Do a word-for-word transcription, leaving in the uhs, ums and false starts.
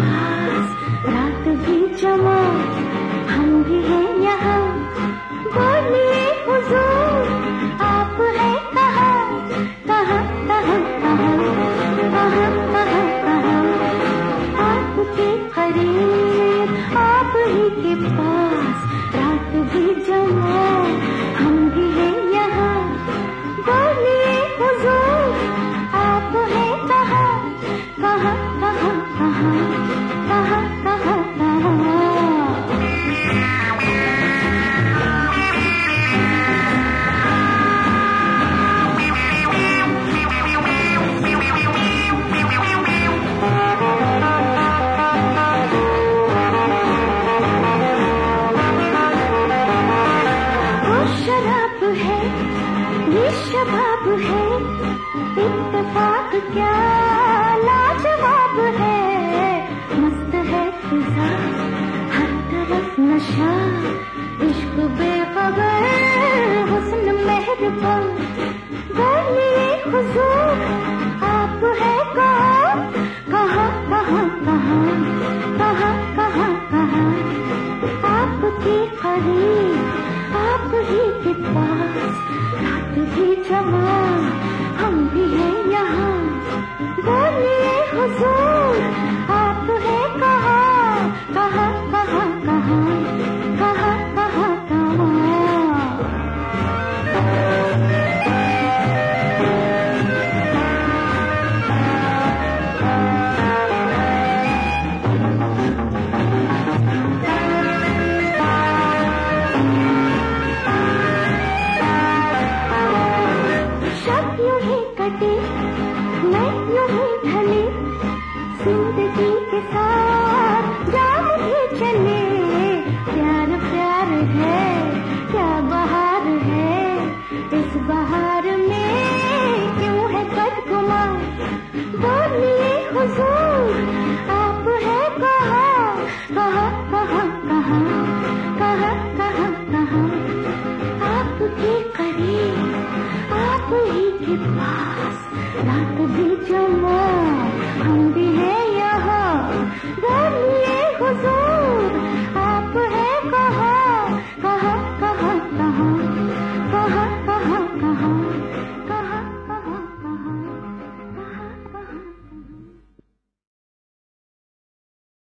पास रात भी जमा, हम भी हैं यहाँ। बोलिए हुजूर आप हैं कहाँ, कहाँ कहाँ कहाँ कहाँ कहाँ कहाँ। आपके करीब आप ही के पास रात भी जमा, हम भी हैं यहाँ। बोलिए हुजूर आप हैं कहाँ, कहाँ कहाँ कहाँ कहाँ कहाँ कहाँ। शराब है ये शबाब है, इत्तेफाक क्या लाजवाब है। मस्त है फिजा हर तरफ नशा, इश्क बेखबर हुस्न मेहरबान। बोलिए हुजूर आप है कहाँ, कहाँ कहाँ कहाँ कहाँ कहाँ कहाँ। आपके करीब आप ही के पास रात भी जमा,